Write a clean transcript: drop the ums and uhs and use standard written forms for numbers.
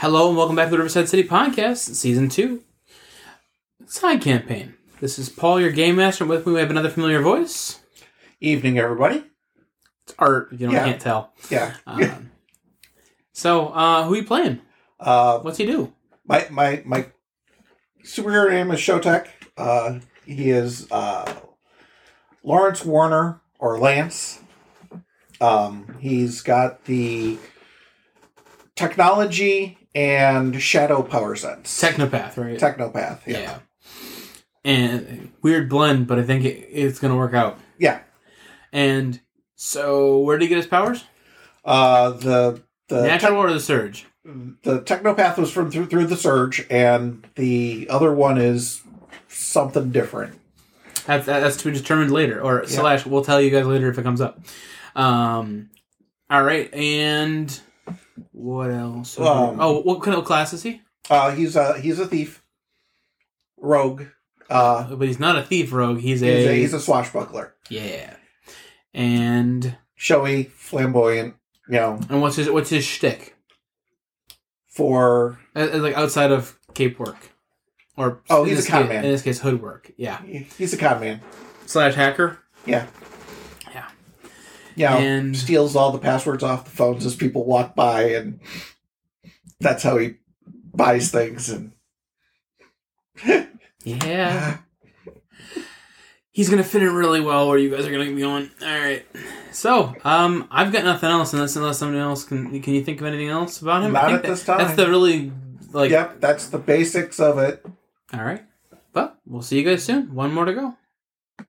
Hello and welcome back to the Riverside City Podcast, Season 2, Side Campaign. This is Paul, your Game Master, and with me we have another familiar voice. Evening, everybody. It's Art, if you can't tell. Yeah. So, who are you playing? What's he do? My superhero name is Showtek. He is Lawrence Warner, or Lance. He's got the technology and shadow power sets. Technopath, right? Technopath, yeah. And weird blend, but I think it's going to work out. Yeah. And so, where did he get his powers? The Natural or the Surge? The Technopath was from through the Surge, and the other one is something different. That's to be determined later, or / we'll tell you guys later if it comes up. All right, and what else? What kind of class is he? He's a thief, rogue. But he's not a thief rogue. He's a swashbuckler. Yeah, and showy, flamboyant. You know. And what's his shtick? For like outside of cape work, or he's a con man. In this case, hood work. Yeah, he's a con man / hacker. Yeah. Yeah, and steals all the passwords off the phones as people walk by, and that's how he buys things. And yeah, he's gonna fit in really well where you guys are gonna be going. All right, so I've got nothing else unless somebody else can you think of anything else about him? Not at this time. That's the really Yep, that's the basics of it. All right, but we'll see you guys soon. One more to go.